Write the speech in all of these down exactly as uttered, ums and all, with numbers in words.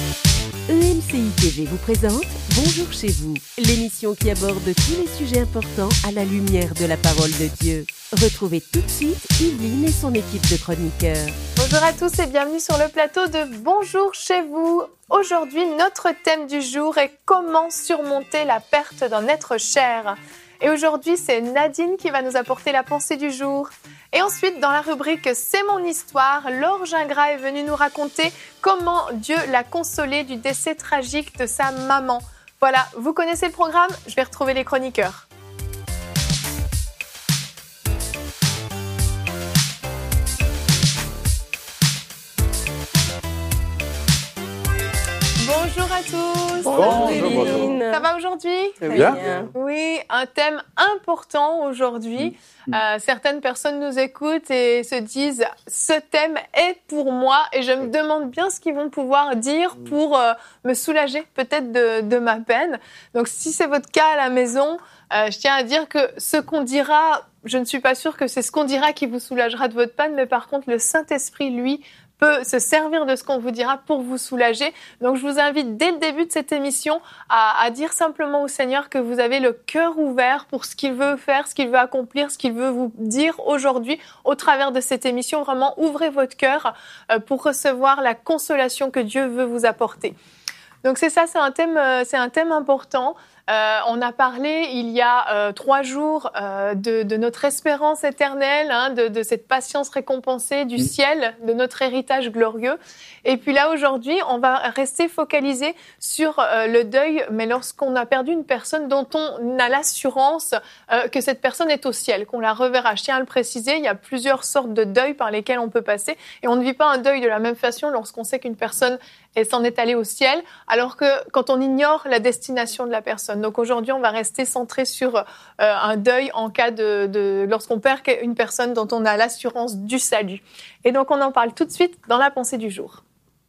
E M C I T V vous présente Bonjour chez vous, l'émission qui aborde tous les sujets importants à la lumière de la parole de Dieu. Retrouvez tout de suite Yveline et son équipe de chroniqueurs. Bonjour à tous et bienvenue sur le plateau de Bonjour chez vous. Aujourd'hui, notre thème du jour est comment surmonter la perte d'un être cher. Et aujourd'hui, c'est Nadine qui va nous apporter la pensée du jour. Et ensuite, dans la rubrique C'est mon histoire, Laure Gingras est venue nous raconter comment Dieu l'a consolée du décès tragique de sa maman. Voilà, vous connaissez le programme, je vais retrouver les chroniqueurs. Bonjour à tous. Bonjour Yveline. Ça va aujourd'hui ? Très bien. Oui, un thème important aujourd'hui. Mmh. Euh, certaines personnes nous écoutent et se disent « ce thème est pour moi » et je me demande bien ce qu'ils vont pouvoir dire pour euh, me soulager peut-être de, de ma peine. Donc si c'est votre cas à la maison, euh, je tiens à dire que ce qu'on dira, je ne suis pas sûre que c'est ce qu'on dira qui vous soulagera de votre peine, mais par contre le Saint-Esprit, lui, peut se servir de ce qu'on vous dira pour vous soulager. Donc, je vous invite dès le début de cette émission à, à dire simplement au Seigneur que vous avez le cœur ouvert pour ce qu'il veut faire, ce qu'il veut accomplir, ce qu'il veut vous dire aujourd'hui au travers de cette émission. Vraiment, ouvrez votre cœur euh, pour recevoir la consolation que Dieu veut vous apporter. Donc, c'est ça, c'est un thème, euh, c'est un thème important. Euh, on a parlé il y a euh, trois jours euh, de, de notre espérance éternelle, hein, de, de cette patience récompensée du ciel, de notre héritage glorieux. Et puis là, aujourd'hui, on va rester focalisé sur euh, le deuil, mais lorsqu'on a perdu une personne dont on a l'assurance euh, que cette personne est au ciel, qu'on la reverra. Je tiens à le préciser, il y a plusieurs sortes de deuils par lesquels on peut passer. Et on ne vit pas un deuil de la même façon lorsqu'on sait qu'une personne et s'en est allée au ciel, alors que quand on ignore la destination de la personne. Donc aujourd'hui, on va rester centré sur euh, un deuil en cas de, de lorsqu'on perd une personne dont on a l'assurance du salut. Et donc on en parle tout de suite dans la pensée du jour.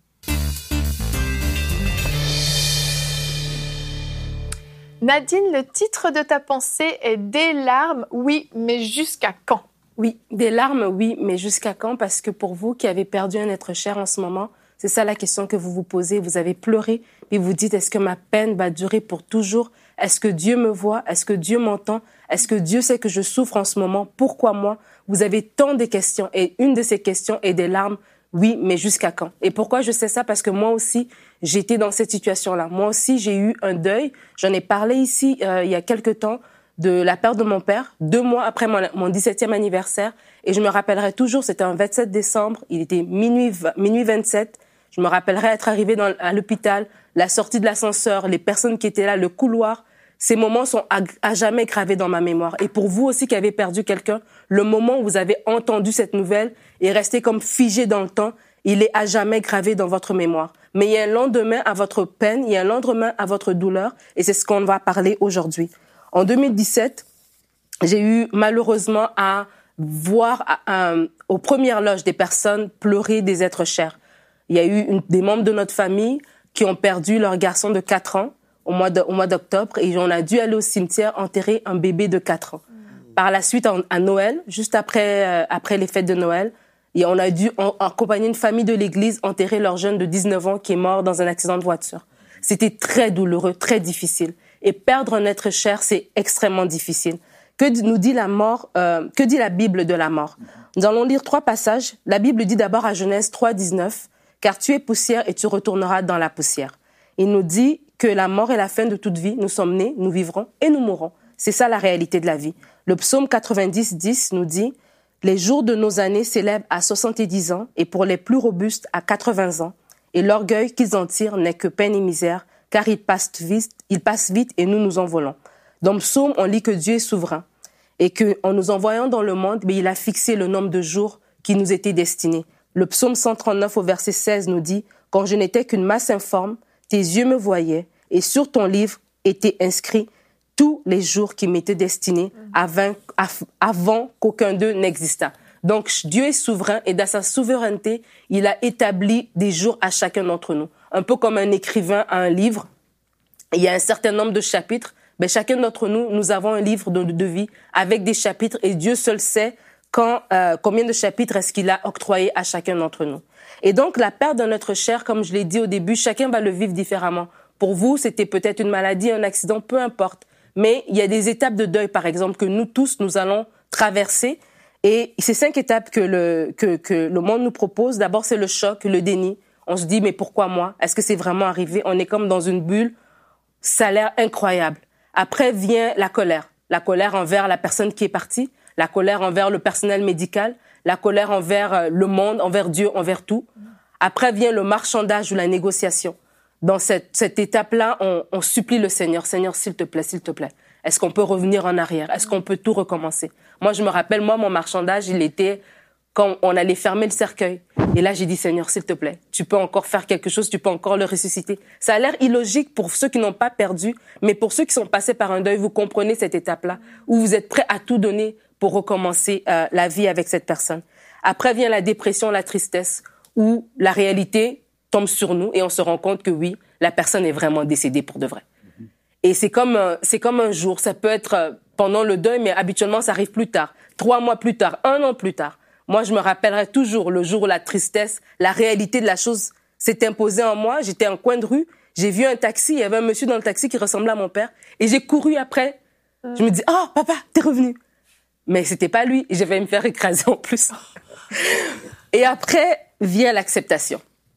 Nadine, le titre de ta pensée est « Des larmes, oui, mais jusqu'à quand ?» Oui, des larmes, oui, mais jusqu'à quand? Parce que pour vous qui avez perdu un être cher en ce moment, c'est ça la question que vous vous posez. Vous avez pleuré, puis vous dites, est-ce que ma peine va durer pour toujours? Est-ce que Dieu me voit? Est-ce que Dieu m'entend? Est-ce que Dieu sait que je souffre en ce moment? Pourquoi moi? Vous avez tant de questions. Et une de ces questions est des larmes. Oui, mais jusqu'à quand? Et pourquoi je sais ça? Parce que moi aussi, j'étais dans cette situation-là. Moi aussi, j'ai eu un deuil. J'en ai parlé ici euh, il y a quelque temps de la perte de mon père, deux mois après mon, mon dix-septième anniversaire. Et je me rappellerai toujours, c'était un vingt-sept décembre. Il était minuit, minuit vingt-sept. Je me rappellerai être arrivée dans, à l'hôpital, la sortie de l'ascenseur, les personnes qui étaient là, le couloir. Ces moments sont à, à jamais gravés dans ma mémoire. Et pour vous aussi qui avez perdu quelqu'un, le moment où vous avez entendu cette nouvelle est resté comme figé dans le temps. Il est à jamais gravé dans votre mémoire. Mais il y a un lendemain à votre peine, il y a un lendemain à votre douleur. Et c'est ce qu'on va parler aujourd'hui. En deux mille dix-sept, j'ai eu malheureusement à voir à, à, aux premières loges des personnes pleurer des êtres chers. Il y a eu une, des membres de notre famille qui ont perdu leur garçon de quatre ans au mois, de, au mois d'octobre et on a dû aller au cimetière enterrer un bébé de quatre ans. Par la suite, en, à Noël, juste après, euh, après les fêtes de Noël, et on a dû en, accompagner une famille de l'église enterrer leur jeune de dix-neuf ans qui est mort dans un accident de voiture. C'était très douloureux, très difficile. Et perdre un être cher, c'est extrêmement difficile. Que nous dit la mort, euh, que dit la Bible de la mort? Nous allons lire trois passages. La Bible dit d'abord à Genèse trois, dix-neuf, « Car tu es poussière et tu retourneras dans la poussière. » Il nous dit que la mort est la fin de toute vie. Nous sommes nés, nous vivrons et nous mourrons. C'est ça la réalité de la vie. Le psaume quatre-vingt-dix, dix nous dit « Les jours de nos années s'élèvent à soixante-dix ans et pour les plus robustes à quatre-vingts ans. Et l'orgueil qu'ils en tirent n'est que peine et misère, car ils passent vite, ils passent vite et nous nous envolons. » Dans le psaume, on lit que Dieu est souverain et qu'en nous envoyant dans le monde, mais il a fixé le nombre de jours qui nous étaient destinés. Le psaume cent trente-neuf au verset seize nous dit « Quand je n'étais qu'une masse informe, tes yeux me voyaient et sur ton livre étaient inscrits tous les jours qui m'étaient destinés avant, avant qu'aucun d'eux n'existât. » Donc Dieu est souverain et dans sa souveraineté, il a établi des jours à chacun d'entre nous. Un peu comme un écrivain a un livre, il y a un certain nombre de chapitres, mais chacun d'entre nous, nous avons un livre de, de vie avec des chapitres et Dieu seul sait quand, euh, combien de chapitres est-ce qu'il a octroyé à chacun d'entre nous. Et donc, la perte de notre chair, comme je l'ai dit au début, chacun va le vivre différemment. Pour vous, c'était peut-être une maladie, un accident, peu importe. Mais il y a des étapes de deuil, par exemple, que nous tous, nous allons traverser. Et ces cinq étapes que le, que, que le monde nous propose, d'abord, c'est le choc, le déni. On se dit, mais pourquoi moi? Est-ce que c'est vraiment arrivé? On est comme dans une bulle. Ça a l'air incroyable. Après vient la colère. La colère envers la personne qui est partie, la colère envers le personnel médical, la colère envers le monde, envers Dieu, envers tout. Après vient le marchandage ou la négociation. Dans cette, cette étape-là, on, on supplie le Seigneur. Seigneur, s'il te plaît, s'il te plaît. Est-ce qu'on peut revenir en arrière? Est-ce qu'on peut tout recommencer? Moi, je me rappelle, moi, mon marchandage, il était quand on allait fermer le cercueil. Et là, j'ai dit, Seigneur, s'il te plaît, tu peux encore faire quelque chose, tu peux encore le ressusciter. Ça a l'air illogique pour ceux qui n'ont pas perdu, mais pour ceux qui sont passés par un deuil, vous comprenez cette étape-là, où vous êtes prêts à tout donner pour recommencer euh, la vie avec cette personne. Après vient la dépression, la tristesse, où la réalité tombe sur nous et on se rend compte que oui, la personne est vraiment décédée pour de vrai. Et c'est comme, euh, c'est comme un jour, ça peut être euh, pendant le deuil, mais habituellement, ça arrive plus tard, trois mois plus tard, un an plus tard. Moi, je me rappellerai toujours le jour où la tristesse, la réalité de la chose s'est imposée en moi. J'étais en coin de rue, j'ai vu un taxi, il y avait un monsieur dans le taxi qui ressemblait à mon père, et j'ai couru après. Je me dis, oh, papa, t'es revenu. Mais c'était pas lui, et je vais me faire écraser en plus. Et après vient l'acceptation,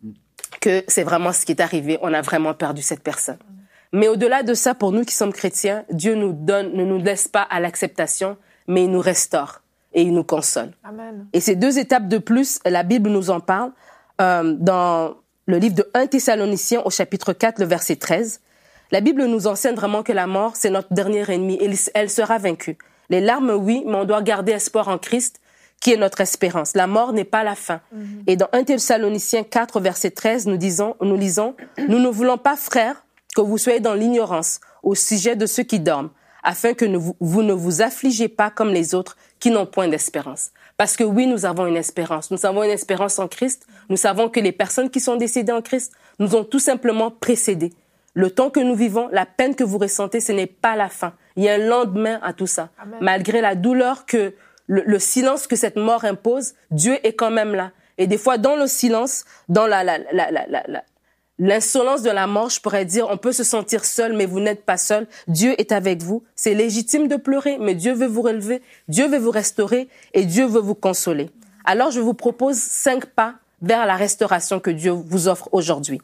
que c'est vraiment ce qui est arrivé, on a vraiment perdu cette personne. Mais au-delà de ça, pour nous qui sommes chrétiens, Dieu nous donne, ne nous laisse pas à l'acceptation, mais il nous restaure. Et il nous console. Amen. Et ces deux étapes de plus, la Bible nous en parle euh, dans le livre de premier Thessaloniciens au chapitre quatre, le verset treize. La Bible nous enseigne vraiment que la mort, c'est notre dernier ennemi et elle sera vaincue. Les larmes, oui, mais on doit garder espoir en Christ, qui est notre espérance. La mort n'est pas la fin. Mm-hmm. Et dans premier Thessaloniciens quatre, verset treize, nous, disons, nous lisons « Nous ne voulons pas, frères, que vous soyez dans l'ignorance au sujet de ceux qui dorment, afin que vous, vous ne vous affligez pas comme les autres qui n'ont point d'espérance. » Parce que oui, nous avons une espérance. Nous avons une espérance en Christ. Nous savons que les personnes qui sont décédées en Christ nous ont tout simplement précédés. Le temps que nous vivons, la peine que vous ressentez, ce n'est pas la fin. Il y a un lendemain à tout ça. Amen. Malgré la douleur que, le, le silence que cette mort impose, Dieu est quand même là. Et des fois, dans le silence, dans la, la, la, la, la, la l'insolence de la mort, je pourrais dire, on peut se sentir seul, mais vous n'êtes pas seul. Dieu est avec vous. C'est légitime de pleurer, mais Dieu veut vous relever, Dieu veut vous restaurer et Dieu veut vous consoler. Alors, je vous propose cinq pas vers la restauration que Dieu vous offre aujourd'hui.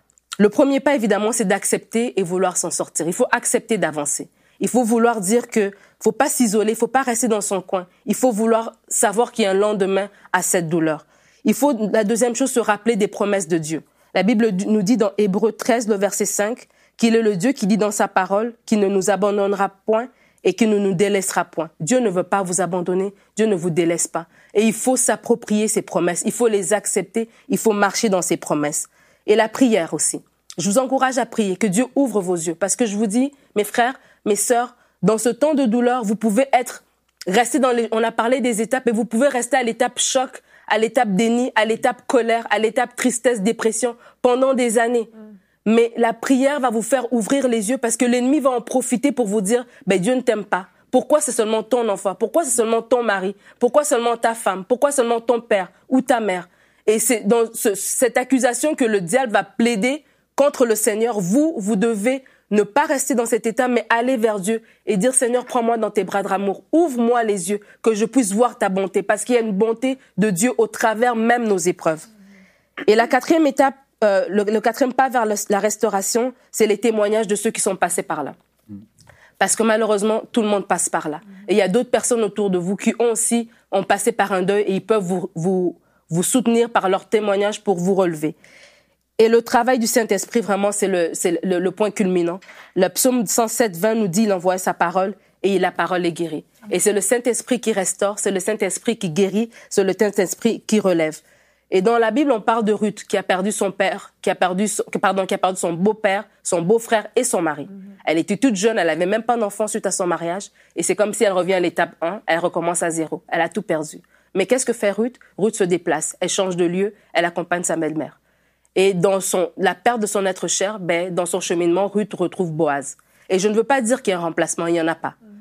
Le premier pas, évidemment, c'est d'accepter et vouloir s'en sortir. Il faut accepter d'avancer. Il faut vouloir dire que faut pas s'isoler, il faut pas rester dans son coin. Il faut vouloir savoir qu'il y a un lendemain à cette douleur. Il faut, la deuxième chose, se rappeler des promesses de Dieu. La Bible nous dit dans Hébreux treize, le verset cinq, qu'il est le Dieu qui dit dans sa parole qu'il ne nous abandonnera point et qu'il ne nous délaissera point. Dieu ne veut pas vous abandonner, Dieu ne vous délaisse pas. Et il faut s'approprier ses promesses, il faut les accepter, il faut marcher dans ses promesses. Et la prière aussi. Je vous encourage à prier, que Dieu ouvre vos yeux. Parce que je vous dis, mes frères, mes sœurs, dans ce temps de douleur, vous pouvez être, rester dans les, on a parlé des étapes, et vous pouvez rester à l'étape choc, à l'étape déni, à l'étape colère, à l'étape tristesse, dépression, pendant des années. Mm. Mais la prière va vous faire ouvrir les yeux parce que l'ennemi va en profiter pour vous dire, ben, Dieu ne t'aime pas. Pourquoi c'est seulement ton enfant? Pourquoi c'est seulement ton mari? Pourquoi seulement ta femme? Pourquoi seulement ton père ou ta mère? Et c'est dans ce, cette accusation que le diable va plaider contre le Seigneur. Vous, vous devez ne pas rester dans cet état, mais aller vers Dieu et dire, Seigneur, prends-moi dans tes bras d'amour. Ouvre-moi les yeux, que je puisse voir ta bonté, parce qu'il y a une bonté de Dieu au travers même nos épreuves. Et la quatrième étape, euh, le, le quatrième pas vers le, la restauration, c'est les témoignages de ceux qui sont passés par là. Parce que malheureusement, tout le monde passe par là. Et il y a d'autres personnes autour de vous qui ont aussi ont passé par un deuil et ils peuvent vous, vous, vous soutenir par leurs témoignages pour vous relever. Et le travail du Saint-Esprit, vraiment, c'est le, c'est le, le point culminant. Le psaume cent sept, vingt nous dit, il envoie sa parole et la parole est guérie. Et c'est le Saint-Esprit qui restaure, c'est le Saint-Esprit qui guérit, c'est le Saint-Esprit qui relève. Et dans la Bible, on parle de Ruth, qui a perdu son père, qui a perdu, son, pardon, qui a perdu son beau-père, son beau-frère et son mari. Mm-hmm. Elle était toute jeune, elle avait même pas d'enfant suite à son mariage. Et c'est comme si elle revient à l'étape un, elle recommence à zéro. Elle a tout perdu. Mais qu'est-ce que fait Ruth? Ruth se déplace, elle change de lieu, elle accompagne sa belle-mère. Et dans son, la perte de son être cher, ben, dans son cheminement, Ruth retrouve Boaz. Et je ne veux pas dire qu'il y a un remplacement, il n'y en a pas. Mm-hmm.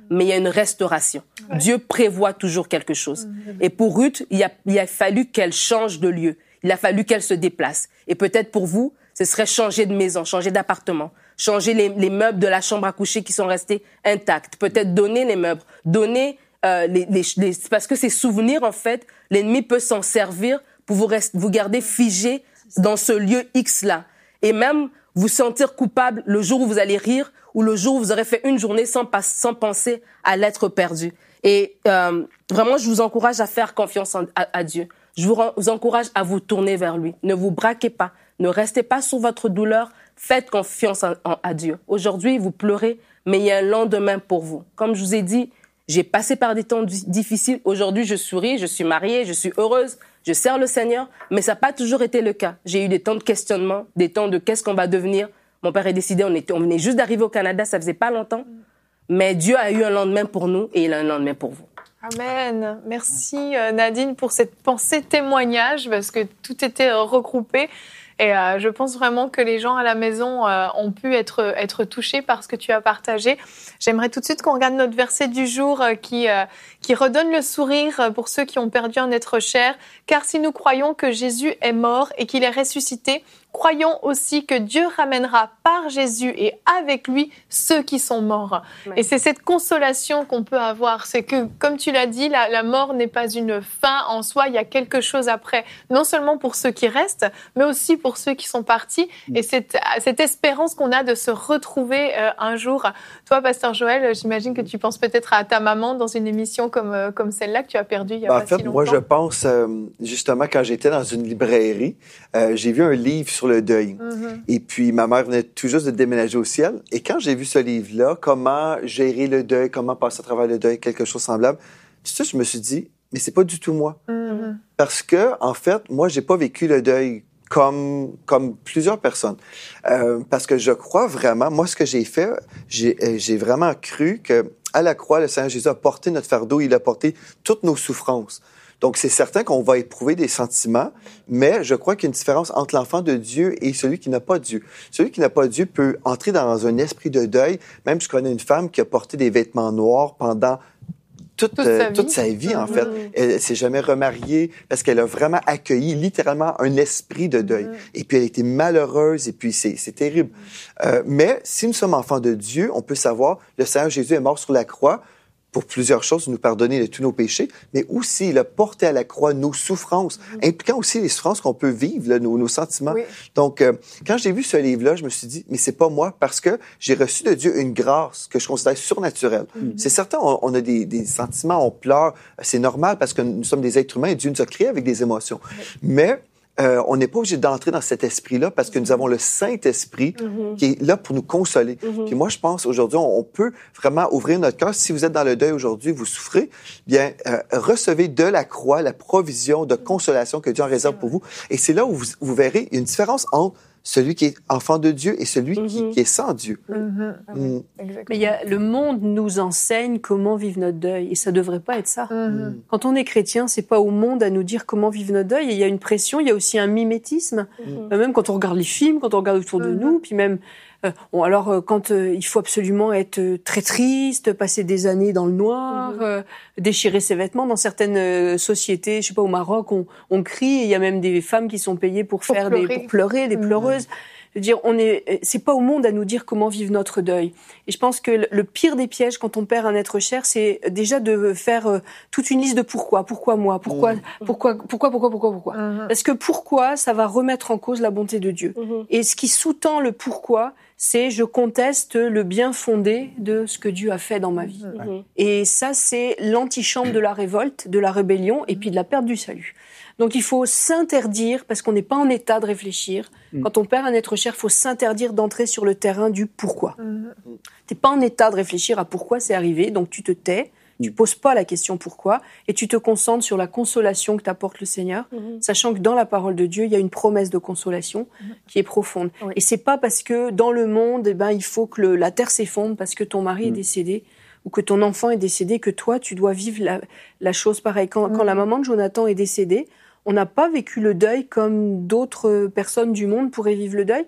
mais il y a une restauration. Ouais. Dieu prévoit toujours quelque chose. Mmh. Et pour Ruth, il a, il a fallu qu'elle change de lieu. Il a fallu qu'elle se déplace. Et peut-être pour vous, ce serait changer de maison, changer d'appartement, changer les, les meubles de la chambre à coucher qui sont restés intacts. Peut-être donner les meubles, donner euh, les, les, les... Parce que ces souvenirs, en fait, l'ennemi peut s'en servir pour vous, rest, vous garder figé dans ce lieu X-là. Et même vous sentir coupable le jour où vous allez rire ou le jour où vous aurez fait une journée sans, pas, sans penser à l'être perdu. Et euh, vraiment, je vous encourage à faire confiance en, à, à Dieu. Je vous, vous encourage à vous tourner vers lui. Ne vous braquez pas. Ne restez pas sur votre douleur. Faites confiance en, en, à Dieu. Aujourd'hui, vous pleurez, mais il y a un lendemain pour vous. Comme je vous ai dit, j'ai passé par des temps difficiles. Aujourd'hui, je souris, je suis mariée, je suis heureuse, je sers le Seigneur, mais ça n'a pas toujours été le cas. J'ai eu des temps de questionnement, des temps de qu'est-ce qu'on va devenir. Mon père est décédé, on, était, on venait juste d'arriver au Canada, ça faisait pas longtemps. Mais Dieu a eu un lendemain pour nous et il a un lendemain pour vous. Amen. Merci Nadine pour cette pensée témoignage parce que tout était regroupé. Et euh, je pense vraiment que les gens à la maison euh, ont pu être, être touchés par ce que tu as partagé. J'aimerais tout de suite qu'on regarde notre verset du jour euh, qui, euh, qui redonne le sourire pour ceux qui ont perdu un être cher. Car si nous croyons que Jésus est mort et qu'il est ressuscité, croyons aussi que Dieu ramènera par Jésus et avec lui ceux qui sont morts. Ouais. Et c'est cette consolation qu'on peut avoir. C'est que, comme tu l'as dit, la, la mort n'est pas une fin en soi. Il y a quelque chose après. Non seulement pour ceux qui restent, mais aussi pour ceux qui sont partis. Et cette, cette espérance qu'on a de se retrouver euh, un jour. Toi, Pasteur Joël, j'imagine que tu penses peut-être à ta maman dans une émission comme, euh, comme celle-là que tu as perdue il y a ben, pas en fait, si longtemps. Moi, je pense, euh, justement, quand j'étais dans une librairie, euh, j'ai vu un livre sur le deuil. Mm-hmm. Et puis, ma mère venait tout juste de déménager au ciel. Et quand j'ai vu ce livre-là, comment gérer le deuil, comment passer à travers le deuil, quelque chose de semblable, tout ça, je me suis dit, mais c'est pas du tout moi. Mm-hmm. Parce que, en fait, moi, j'ai pas vécu le deuil comme, comme plusieurs personnes. Euh, parce que je crois vraiment, moi, ce que j'ai fait, j'ai, j'ai vraiment cru que à la croix, le Seigneur Jésus a porté notre fardeau, il a porté toutes nos souffrances. Donc, c'est certain qu'on va éprouver des sentiments, mais je crois qu'il y a une différence entre l'enfant de Dieu et celui qui n'a pas Dieu. Celui qui n'a pas Dieu peut entrer dans un esprit de deuil. Même, je connais une femme qui a porté des vêtements noirs pendant toute, toute, euh, sa, toute vie. sa vie, en mmh. fait. Elle s'est jamais remariée parce qu'elle a vraiment accueilli littéralement un esprit de deuil. Mmh. Et puis, elle était malheureuse et puis c'est, c'est terrible. Euh, mais si nous sommes enfants de Dieu, on peut savoir, le Seigneur Jésus est mort sur la croix pour plusieurs choses, nous pardonner de tous nos péchés, mais aussi il a porté à la croix nos souffrances, mmh. impliquant aussi les souffrances qu'on peut vivre, là, nos, nos sentiments. Oui. Donc, euh, quand j'ai vu ce livre-là, je me suis dit, mais c'est pas moi, parce que j'ai reçu de Dieu une grâce que je considère surnaturelle. Mmh. C'est certain, on, on a des, des sentiments, on pleure, c'est normal parce que nous sommes des êtres humains et Dieu nous a créés avec des émotions. Mmh. Mais Euh, on n'est pas obligé d'entrer dans cet esprit-là parce que nous avons le Saint-Esprit mm-hmm. qui est là pour nous consoler. Mm-hmm. Puis moi, je pense, aujourd'hui, on, on peut vraiment ouvrir notre cœur. Si vous êtes dans le deuil aujourd'hui, vous souffrez, bien, euh, recevez de la croix la provision de consolation que Dieu en réserve pour vous. Et c'est là où vous, vous verrez une différence entre celui qui est enfant de Dieu et celui mm-hmm. qui, qui est sans Dieu. Mm-hmm. Mm. Mais il y a, le monde nous enseigne comment vivre notre deuil, et ça devrait pas être ça. Mm-hmm. Quand on est chrétien, c'est pas au monde à nous dire comment vivre notre deuil, et il y a une pression, il y a aussi un mimétisme, mm-hmm. même quand on regarde les films, quand on regarde autour de mm-hmm. nous, puis même... Euh, bon, alors euh, quand euh, il faut absolument être euh, très triste, passer des années dans le noir, mmh. euh, déchirer ses vêtements. Dans certaines euh, sociétés, je sais pas, au Maroc, on, on crie. Et il y a même des femmes qui sont payées pour, pour faire pleurer. des pour pleurer, des mmh. pleureuses. Je veux dire, on est, c'est pas au monde à nous dire comment vivre notre deuil. Et je pense que le pire des pièges quand on perd un être cher, c'est déjà de faire euh, toute une liste de pourquoi, pourquoi moi, pourquoi, mmh. pourquoi, pourquoi, pourquoi, pourquoi, pourquoi. Mmh. Parce que pourquoi, ça va remettre en cause la bonté de Dieu. Mmh. Et ce qui sous-tend le pourquoi, c'est je conteste le bien fondé de ce que Dieu a fait dans ma vie. Mmh. Et ça, c'est l'antichambre de la révolte, de la rébellion et puis de la perte du salut. Donc il faut s'interdire, parce qu'on n'est pas en état de réfléchir. Mmh. Quand on perd un être cher, il faut s'interdire d'entrer sur le terrain du pourquoi. Mmh. Tu n'es pas en état de réfléchir à pourquoi c'est arrivé, donc tu te tais, mmh. tu poses pas la question pourquoi, et tu te concentres sur la consolation que t'apporte le Seigneur, mmh. sachant que dans la parole de Dieu, il y a une promesse de consolation mmh. qui est profonde. Oui. Et c'est pas parce que dans le monde, eh ben, il faut que le, la terre s'effondre parce que ton mari mmh. est décédé, ou que ton enfant est décédé, que toi, tu dois vivre la, la chose pareille. Quand, mmh. quand la maman de Jonathan est décédée, on n'a pas vécu le deuil comme d'autres personnes du monde pourraient vivre le deuil.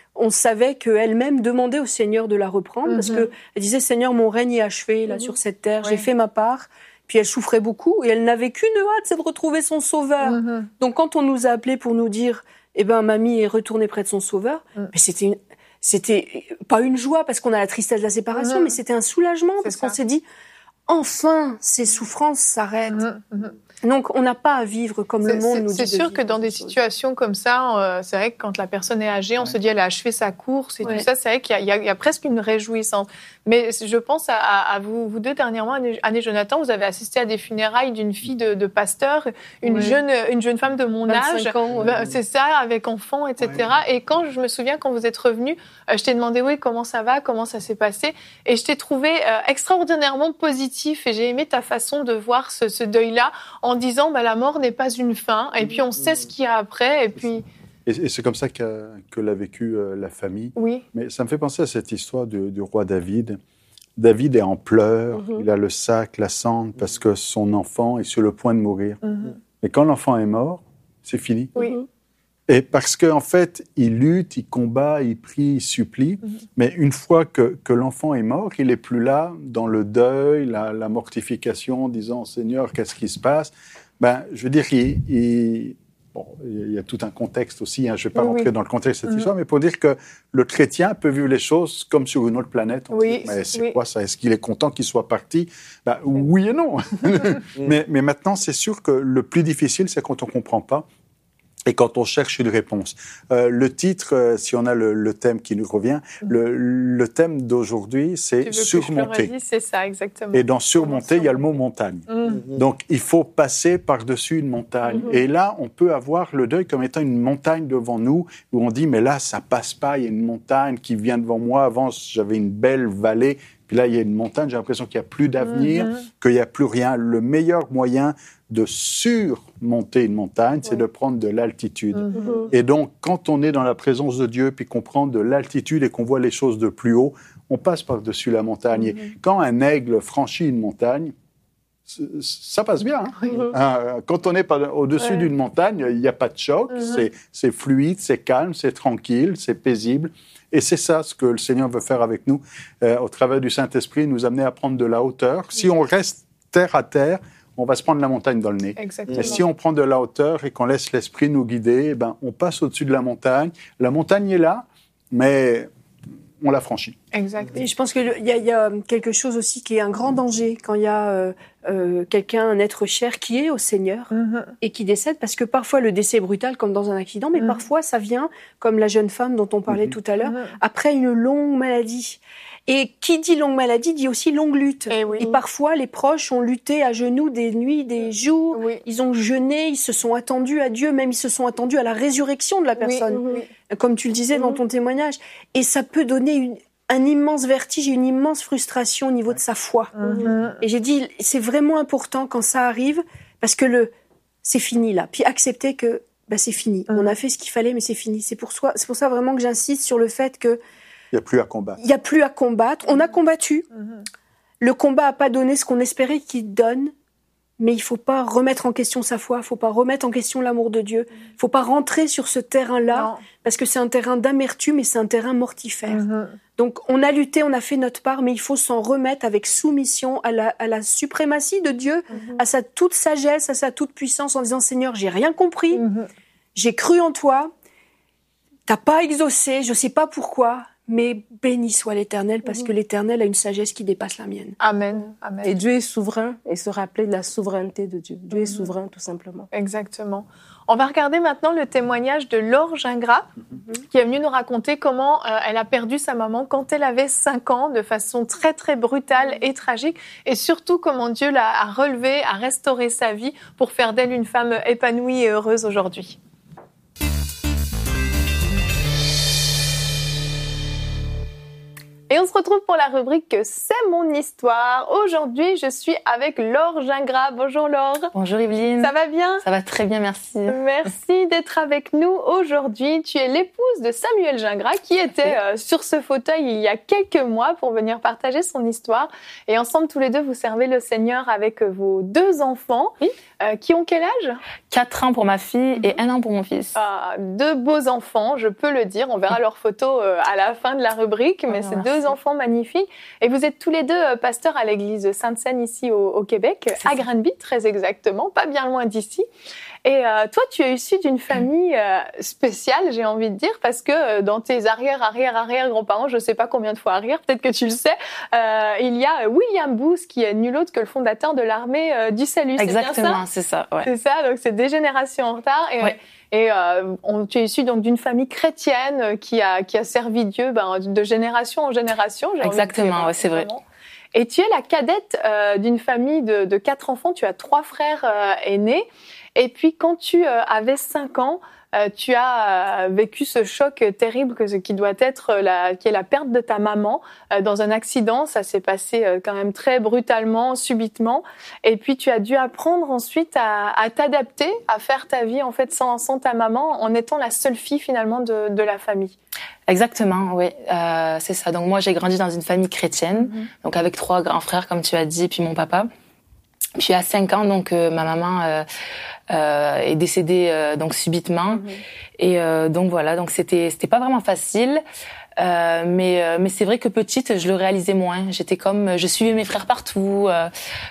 on savait qu'elle-même demandait au Seigneur de la reprendre, mm-hmm. parce qu'elle disait, Seigneur, mon règne est achevé là, mm-hmm. sur cette terre, ouais. j'ai fait ma part. Puis elle souffrait beaucoup et elle n'avait qu'une hâte, c'est de retrouver son sauveur. Mm-hmm. Donc quand on nous a appelés pour nous dire, eh ben mamie est retournée près de son sauveur, mm. mais c'était une, c'était pas une joie parce qu'on a la tristesse de la séparation, mm-hmm. mais c'était un soulagement c'est parce ça. qu'on s'est dit, enfin ces souffrances s'arrêtent. Mm-hmm. Donc, on n'a pas à vivre comme c'est, le monde c'est, nous dit. C'est sûr que dans des situations comme ça, euh, c'est vrai que quand la personne est âgée, on ouais. se dit elle a achevé sa course et ouais. tout ça. C'est vrai qu'il y a, il y a, il y a presque une réjouissance. Mais je pense à, à, à vous, vous deux dernièrement, Anne et Jonathan, vous avez assisté à des funérailles d'une fille de, de pasteur, une ouais. jeune, une jeune femme de mon âge. Ans, ouais. C'est ça, avec enfants, et cetera. Ouais. Et quand je me souviens, quand vous êtes revenus, euh, je t'ai demandé oui, comment ça va, comment ça s'est passé, et je t'ai trouvé euh, extraordinairement positif. Et j'ai aimé ta façon de voir ce, ce deuil-là, en disant bah, la mort n'est pas une fin, et puis on sait ce qu'il y a après, et puis... Et, et c'est comme ça qu'a, que l'a vécu euh, la famille. Oui. Mais ça me fait penser à cette histoire du, du roi David. David est en pleurs, mm-hmm. il a le sac, la cendre, parce que son enfant est sur le point de mourir. Mm-hmm. Mais quand l'enfant est mort, c'est fini. Oui. Et parce qu'en fait, il lutte, il combat, il prie, il supplie, mm-hmm. mais une fois que, que l'enfant est mort, il n'est plus là dans le deuil, la, la mortification, disant « Seigneur, qu'est-ce qui se passe ?» Ben, je veux dire, il, il, bon, il y a tout un contexte aussi, hein, je ne vais pas oui, rentrer oui. dans le contexte de cette mmh. histoire, mais pour dire que le chrétien peut vivre les choses comme sur une autre planète. Oui, dit, mais c'est oui. quoi ça? Est-ce qu'il est content qu'il soit parti? Ben, oui et non. mais, mais maintenant, c'est sûr que le plus difficile, c'est quand on ne comprend pas et quand on cherche une réponse. Euh, le titre, euh, si on a le, le thème qui nous revient, mmh. le, le thème d'aujourd'hui, c'est surmonter. C'est ça, exactement. Et dans surmonter, il y a le mot montagne. Mmh. Donc, il faut passer par-dessus une montagne. Mmh. Et là, on peut avoir le deuil comme étant une montagne devant nous, où on dit, mais là, ça passe pas, il y a une montagne qui vient devant moi. Avant, j'avais une belle vallée. Puis là, il y a une montagne, j'ai l'impression qu'il n'y a plus d'avenir, mmh. qu'il n'y a plus rien. Le meilleur moyen de surmonter une montagne, ouais. c'est de prendre de l'altitude. Mmh. Et donc, quand on est dans la présence de Dieu, puis qu'on prend de l'altitude et qu'on voit les choses de plus haut, on passe par-dessus la montagne. Mmh. Et quand un aigle franchit une montagne, ça passe bien. Hein? Mmh. Quand on est au-dessus ouais. d'une montagne, il n'y a pas de choc, mmh. c'est, c'est fluide, c'est calme, c'est tranquille, c'est paisible. Et c'est ça ce que le Seigneur veut faire avec nous, euh, au travers du Saint-Esprit, nous amener à prendre de la hauteur. Si on reste terre à terre, on va se prendre la montagne dans le nez. Exactement. Mais si on prend de la hauteur et qu'on laisse l'Esprit nous guider, eh ben, on passe au-dessus de la montagne. La montagne est là, mais on la franchit. Exact. Et je pense qu'il y, y a quelque chose aussi qui est un grand danger quand il y a euh, euh, quelqu'un, un être cher qui est au Seigneur mm-hmm. et qui décède, parce que parfois le décès est brutal comme dans un accident, mais mm-hmm. parfois ça vient, comme la jeune femme dont on parlait mm-hmm. tout à l'heure, mm-hmm. après une longue maladie. Et qui dit longue maladie dit aussi longue lutte. Et, oui. et parfois, les proches ont lutté à genoux des nuits, des jours. Oui. Ils ont jeûné, ils se sont attendus à Dieu, même ils se sont attendus à la résurrection de la personne, oui, oui. comme tu le disais mmh. dans ton témoignage. Et ça peut donner une, un immense vertige et une immense frustration au niveau de sa foi. Mmh. Et j'ai dit, c'est vraiment important quand ça arrive, parce que le, c'est fini là. Puis accepter que bah, c'est fini. Mmh. On a fait ce qu'il fallait, mais c'est fini. C'est pour, soi, c'est pour ça vraiment que j'insiste sur le fait que il n'y a plus à combattre. Il n'y a plus à combattre. On a combattu. Mm-hmm. Le combat n'a pas donné ce qu'on espérait qu'il donne, mais il ne faut pas remettre en question sa foi, il ne faut pas remettre en question l'amour de Dieu. Il ne faut pas rentrer sur ce terrain-là, non. parce que c'est un terrain d'amertume et c'est un terrain mortifère. Mm-hmm. Donc on a lutté, on a fait notre part, mais il faut s'en remettre avec soumission à la, à la suprématie de Dieu, mm-hmm. à sa toute sagesse, à sa toute puissance, en disant « Seigneur, j'ai rien compris, mm-hmm. j'ai cru en toi, tu n'as pas exaucé, je ne sais pas pourquoi ». Mais béni soit l'Éternel, parce mmh. que l'Éternel a une sagesse qui dépasse la mienne. Amen. Amen. Et Dieu est souverain, et se rappeler de la souveraineté de Dieu. Dieu mmh. est souverain, tout simplement. Exactement. On va regarder maintenant le témoignage de Laure Gingras, mmh. qui est venue nous raconter comment euh, elle a perdu sa maman quand elle avait cinq ans, de façon très, très brutale et tragique, et surtout comment Dieu l'a relevée, a restauré sa vie pour faire d'elle une femme épanouie et heureuse aujourd'hui. Et on se retrouve pour la rubrique « C'est mon histoire ». Aujourd'hui, je suis avec Laure Gingras. Bonjour Laure. Bonjour Evelyne. Ça va bien? Ça va très bien, merci. Merci d'être avec nous aujourd'hui. Tu es l'épouse de Samuel Gingras qui était euh, sur ce fauteuil il y a quelques mois pour venir partager son histoire. Et ensemble, tous les deux, vous servez le Seigneur avec vos deux enfants. Oui. Euh, qui ont quel âge? Quatre ans pour ma fille et un an pour mon fils. Ah, deux beaux enfants, je peux le dire. On verra leurs photos euh, à la fin de la rubrique, mais oh, c'est merci. deux enfants magnifiques. Et vous êtes tous les deux euh, pasteurs à l'église Sainte-Seine ici au, au Québec, c'est à ça. Granby très exactement, pas bien loin d'ici. Et euh, toi, tu es issu d'une famille euh, spéciale, j'ai envie de dire, parce que euh, dans tes arrière, arrière, arrière grands-parents, je ne sais pas combien de fois arrière, peut-être que tu le sais, euh, il y a William Booth qui est nul autre que le fondateur de l'armée euh, du salut. Exactement, c'est c'est ça. Ouais. C'est ça, donc c'est des générations en retard. Et, ouais. et euh, on, tu es issu donc d'une famille chrétienne qui a qui a servi Dieu ben, de génération en génération. J'ai Exactement, envie de dire, ouais, c'est vrai. Et tu es la cadette euh, d'une famille de, de quatre enfants. Tu as trois frères euh, aînés. Et puis, quand tu euh, avais cinq ans, euh, tu as euh, vécu ce choc terrible que, qui doit être la, qui est la perte de ta maman euh, dans un accident. Ça s'est passé euh, quand même très brutalement, subitement. Et puis, tu as dû apprendre ensuite à, à t'adapter, à faire ta vie en fait sans, sans ta maman, en étant la seule fille finalement de, de la famille. Exactement, oui, euh, c'est ça. Donc moi, j'ai grandi dans une famille chrétienne, mm-hmm. donc avec trois grands frères, comme tu as dit, puis mon papa. Puis à cinq ans, donc euh, ma maman euh, euh, est décédée euh, donc subitement, mm-hmm. et euh, donc voilà, donc c'était c'était pas vraiment facile, euh, mais euh, mais c'est vrai que petite, je le réalisais moins. J'étais comme, je suivais mes frères partout, euh,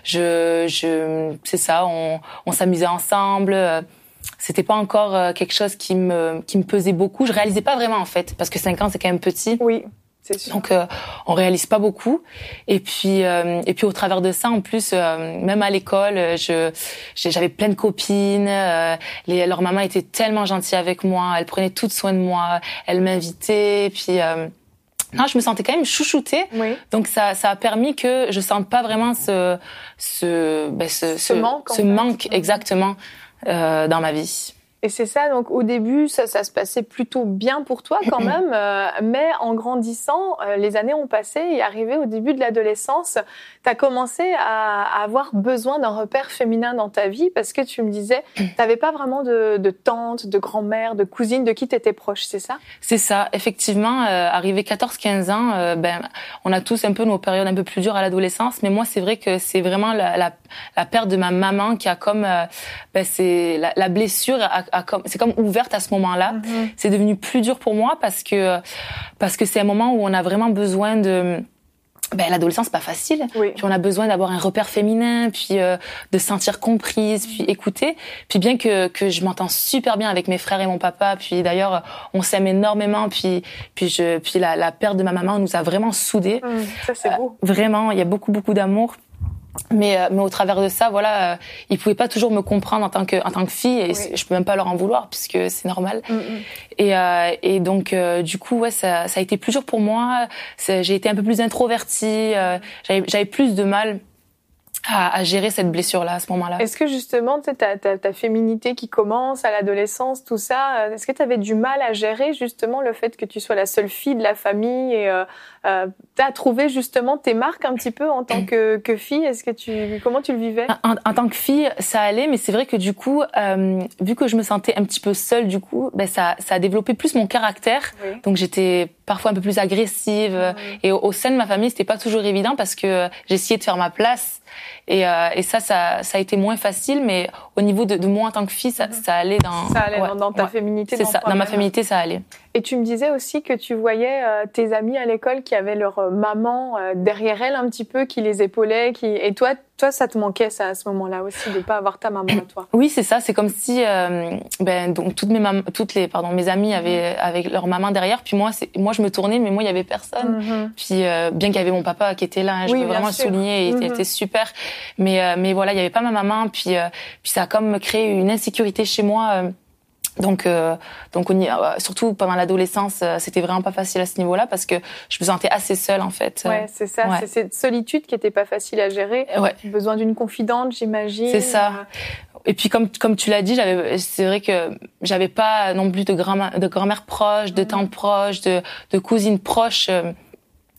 je je c'est ça, on on s'amusait ensemble. Euh, C'était pas encore quelque chose qui me qui me pesait beaucoup. Je réalisais pas vraiment en fait, parce que cinq ans c'est quand même petit. Oui, c'est sûr. Donc euh, on réalise pas beaucoup. Et puis euh, et puis au travers de ça, en plus, euh, même à l'école, je j'avais plein de copines. Euh, les, leur maman était tellement gentille avec moi. Elle prenait tout soin de moi. Elle m'invitait. Et puis euh, non, je me sentais quand même chouchoutée. Oui. Donc ça, ça a permis que je sente pas vraiment ce ce ben, ce, ce, ce manque, ce manque exactement. Euh, dans ma vie. Et c'est ça, donc au début, ça, ça se passait plutôt bien pour toi quand même, euh, mais en grandissant, euh, les années ont passé et arrivé au début de l'adolescence, tu as commencé à, à avoir besoin d'un repère féminin dans ta vie parce que tu me disais, tu n'avais pas vraiment de, de tante, de grand-mère, de cousine, de qui tu étais proche, c'est ça? C'est ça, effectivement, euh, arrivé quatorze quinze ans, euh, ben, on a tous un peu nos périodes un peu plus dures à l'adolescence, mais moi c'est vrai que c'est vraiment la, la, la perte de ma maman qui a comme, euh, ben, c'est la, la blessure a, a comme, c'est comme ouverte à ce moment-là. Mm-hmm. C'est devenu plus dur pour moi parce que parce que c'est un moment où on a vraiment besoin de ben l'adolescence c'est pas facile. Oui. Puis on a besoin d'avoir un repère féminin, puis euh, de se sentir comprise, puis écoutée. Puis bien que que je m'entends super bien avec mes frères et mon papa, puis d'ailleurs on s'aime énormément, puis puis je puis la la perte de ma maman nous a vraiment soudés. Mmh, ça c'est beau. Euh, vraiment, il y a beaucoup beaucoup d'amour. Mais euh, mais au travers de ça, voilà, euh, ils pouvaient pas toujours me comprendre en tant que en tant que fille et oui. je peux même pas leur en vouloir puisque c'est normal. Mm-hmm. Et euh, et donc euh, du coup ouais ça ça a été plus dur pour moi. C'est, j'ai été un peu plus introvertie. Euh, j'avais j'avais plus de mal à, à gérer cette blessure-là à ce moment-là. Est-ce que justement, tu sais, ta, ta, ta féminité qui commence à l'adolescence, tout ça, est-ce que tu avais du mal à gérer justement le fait que tu sois la seule fille de la famille et euh, euh, tu as trouvé justement tes marques un petit peu en tant que, que fille? Est-ce que tu, comment tu le vivais? En, en tant que fille, ça allait, mais c'est vrai que du coup, euh, vu que je me sentais un petit peu seule, du coup, ben ça, ça a développé plus mon caractère. Oui. Donc j'étais parfois un peu plus agressive. Oui. Et au, au sein de ma famille, c'était pas toujours évident parce que j'essayais de faire ma place. Et, euh, et ça, ça, ça a été moins facile, mais au niveau de, de moi en tant que fille, ça, ça allait dans. Ça allait ouais, dans, dans ta ouais. féminité. C'est dans ça, dans ma féminité, ça allait. Et tu me disais aussi que tu voyais euh, tes amis à l'école qui avaient leur euh, maman euh, derrière elles un petit peu, qui les épaulait, qui et toi, toi, ça te manquait ça à ce moment-là aussi de pas avoir ta maman à toi. Oui, c'est ça. C'est comme si, euh, ben donc toutes mes mam- toutes les pardon mes amies avaient mmh. avec leur maman derrière, puis moi, c'est moi je me tournais, mais moi il y avait personne. Mmh. Puis euh, bien qu'il y avait mon papa qui était là, hein, je oui, veux vraiment le souligner, mmh. il était super. Mais euh, mais voilà, il y avait pas ma maman, puis euh, puis ça a comme créé une insécurité chez moi. Euh, Donc, euh, donc on y, euh, surtout pendant l'adolescence, euh, c'était vraiment pas facile à ce niveau-là parce que je me sentais assez seule en fait. Ouais, c'est ça. Ouais. C'est cette solitude qui était pas facile à gérer. Ouais. Besoin d'une confidente, j'imagine. C'est ça. Et puis comme comme tu l'as dit, j'avais, c'est vrai que j'avais pas non plus de grand de grand-mère proche, de tante proche, de de cousine proche. Euh,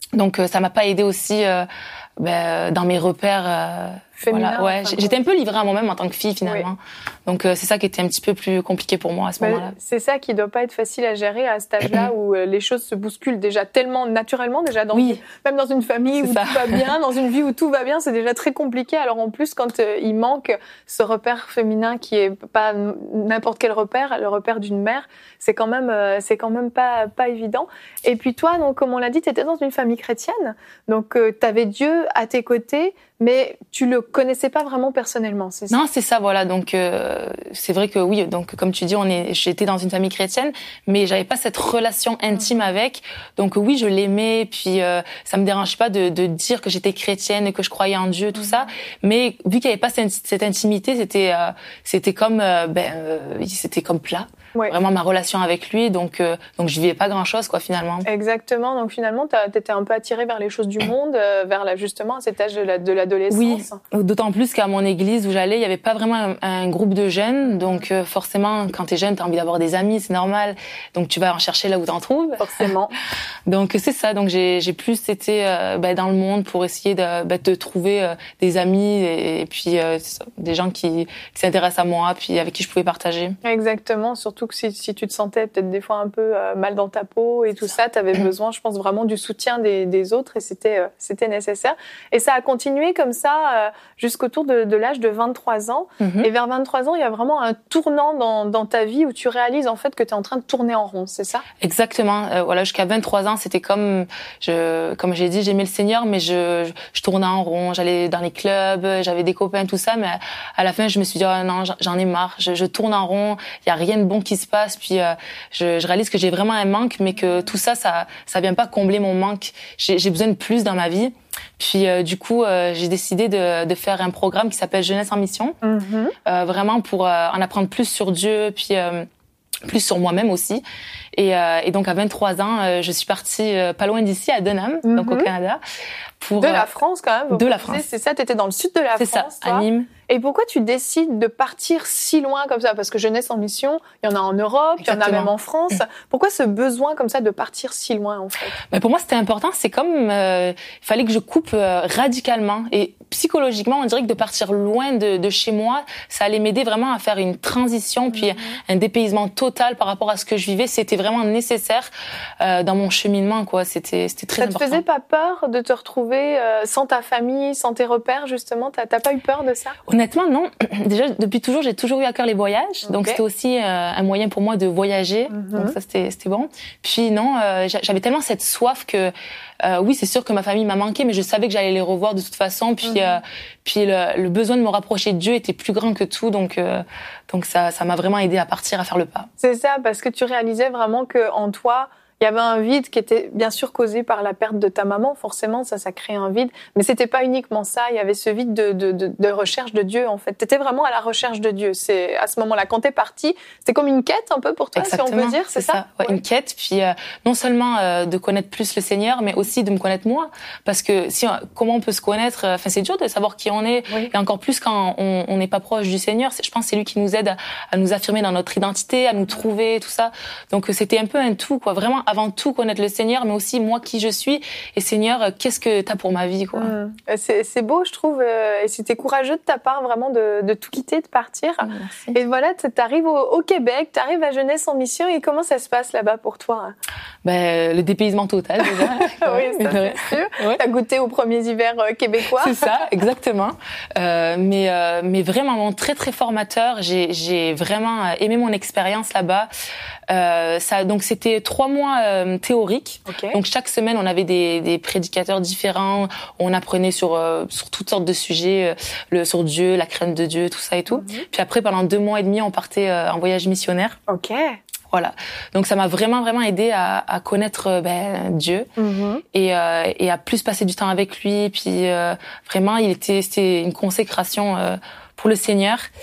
Donc euh, ça m'a pas aidé aussi euh, ben, dans mes repères. Euh, Féminin, voilà, ouais, enfin, j'étais un peu livrée à moi-même en tant que fille finalement. Oui. Donc euh, c'est ça qui était un petit peu plus compliqué pour moi à ce Mais moment-là. C'est ça qui doit pas être facile à gérer à cet âge-là où euh, les choses se bousculent déjà tellement naturellement déjà dans oui. une, même dans une famille où ça. Tout va bien, dans une vie où tout va bien, c'est déjà très compliqué. Alors en plus quand euh, il manque ce repère féminin qui est pas n'importe quel repère, le repère d'une mère, c'est quand même euh, c'est quand même pas pas évident. Et puis toi donc comme on l'a dit, tu étais dans une famille chrétienne. Donc euh, tu avais Dieu à tes côtés. Mais tu le connaissais pas vraiment personnellement, c'est ça? Non, c'est ça, voilà. Donc euh, c'est vrai que oui. Donc comme tu dis, on est, j'étais dans une famille chrétienne, mais j'avais pas cette relation intime avec. Donc oui, je l'aimais, puis euh, ça me dérange pas de, de dire que j'étais chrétienne et que je croyais en Dieu, tout ça. Mais vu qu'il y avait pas cette, cette intimité, c'était euh, c'était comme euh, ben euh, c'était comme plat. Ouais. Vraiment ma relation avec lui, donc euh, donc je vivais pas grand chose quoi finalement. Exactement, donc finalement t'étais un peu attirée vers les choses du monde, euh, vers la justement à cet âge de la de l'adolescence. Oui, d'autant plus qu'à mon église où j'allais, il y avait pas vraiment un, un groupe de jeunes, donc euh, forcément quand t'es jeune t'as envie d'avoir des amis, c'est normal, donc tu vas en chercher là où t'en trouves. Forcément. Donc c'est ça, donc j'ai j'ai plus été euh, ben, dans le monde pour essayer de ben, de trouver euh, des amis et, et puis euh, des gens qui, qui s'intéressent à moi, puis avec qui je pouvais partager. Exactement, surtout que si, si tu te sentais peut-être des fois un peu euh, mal dans ta peau et tout ça, tu avais besoin, je pense, vraiment du soutien des, des autres et c'était euh, c'était nécessaire. Et ça a continué comme ça euh, jusqu'autour de, de l'âge de vingt-trois ans. Mm-hmm. Et vers vingt-trois ans, il y a vraiment un tournant dans, dans ta vie où tu réalises en fait que tu es en train de tourner en rond, c'est ça? Exactement. Euh, voilà, jusqu'à vingt-trois ans, c'était comme, je, comme j'ai dit, j'aimais le Seigneur, mais je, je, je tournais en rond. J'allais dans les clubs, j'avais des copains, tout ça, mais à la fin, je me suis dit, oh, non, j'en ai marre. Je, je tourne en rond. Il y a rien de bon qui se passe. Puis euh, je, je réalise que j'ai vraiment un manque, mais que tout ça, ça, ça vient pas combler mon manque. J'ai, j'ai besoin de plus dans ma vie. Puis euh, du coup, euh, j'ai décidé de, de faire un programme qui s'appelle Jeunesse en mission, mm-hmm. euh, vraiment pour euh, en apprendre plus sur Dieu, puis euh, plus sur moi-même aussi. Et, euh, et donc à vingt-trois ans, euh, je suis partie euh, pas loin d'ici, à Denham, mm-hmm. donc au Canada. Pour, de la France quand même. De la France. C'est ça, t'étais dans le sud de la c'est France. C'est ça, à Nîmes. Et pourquoi tu décides de partir si loin comme ça? Parce que Jeunesse en mission, il y en a en Europe, il y en a même en France. Pourquoi ce besoin comme ça de partir si loin en fait? Mais pour moi, c'était important. C'est comme euh, il fallait que je coupe euh, radicalement et psychologiquement, on dirait que de partir loin de, de chez moi, ça allait m'aider vraiment à faire une transition, puis mm-hmm. un dépaysement total par rapport à ce que je vivais. C'était vraiment nécessaire euh, dans mon cheminement, quoi. C'était, c'était très ça important. Ça te faisait pas peur de te retrouver euh, sans ta famille, sans tes repères, justement? T'as, t'as pas eu peur de ça? Honnêtement, non. Déjà, depuis toujours, j'ai toujours eu à cœur les voyages. Okay. Donc, c'était aussi euh, un moyen pour moi de voyager. Mm-hmm. Donc, ça, c'était, c'était bon. Puis, non, euh, j'avais tellement cette soif que, euh, oui, c'est sûr que ma famille m'a manqué, mais je savais que j'allais les revoir de toute façon. Puis, mm-hmm. euh, puis le, le besoin de me rapprocher de Dieu était plus grand que tout. Donc, euh, donc ça, ça m'a vraiment aidé à partir, à faire le pas. C'est ça, parce que tu réalisais vraiment que en toi, il y avait un vide qui était bien sûr causé par la perte de ta maman, forcément, ça, ça crée un vide. Mais c'était pas uniquement ça, il y avait ce vide de, de, de, de recherche de Dieu, en fait. T'étais vraiment à la recherche de Dieu. C'est, à ce moment-là, quand t'es partie, c'était comme une quête un peu pour toi, exactement, si on peut dire, c'est, c'est ça, ça ouais, ouais. Une quête, puis euh, non seulement euh, de connaître plus le Seigneur, mais aussi de me connaître moi. Parce que si, comment on peut se connaître, enfin, c'est dur de savoir qui on est, oui. Et encore plus quand on n'est pas proche du Seigneur. C'est, je pense que c'est lui qui nous aide à, à nous affirmer dans notre identité, à nous trouver, tout ça. Donc, c'était un peu un tout, quoi. Vraiment, avant tout, connaître le Seigneur, mais aussi moi qui je suis. Et Seigneur, qu'est-ce que t'as pour ma vie, quoi. Mmh. C'est, c'est beau, je trouve, euh, et c'était courageux de ta part, vraiment, de, de tout quitter, de partir. Merci. Et voilà, t'arrives au, au Québec, t'arrives à Jeunesse en mission, et comment ça se passe là-bas pour toi? Ben, le dépaysement total, déjà. Oui, ça, c'est sûr. Ouais. T'as goûté aux premiers hivers euh, québécois. C'est ça, exactement. Euh, mais, euh, mais vraiment, très, très formateur. J'ai, j'ai vraiment aimé mon expérience là-bas. Euh, ça, donc c'était trois mois euh, théoriques. Okay. Donc chaque semaine on avait des, des prédicateurs différents. On apprenait sur euh, sur toutes sortes de sujets, euh, le sur Dieu, la crainte de Dieu, tout ça et tout. Mm-hmm. Puis après pendant deux mois et demi on partait euh, en voyage missionnaire. Ok. Voilà. Donc ça m'a vraiment vraiment aidé à, à connaître ben, Dieu mm-hmm. et euh, et à plus passer du temps avec lui. Puis euh, vraiment il était c'était une consécration euh, pour le Seigneur.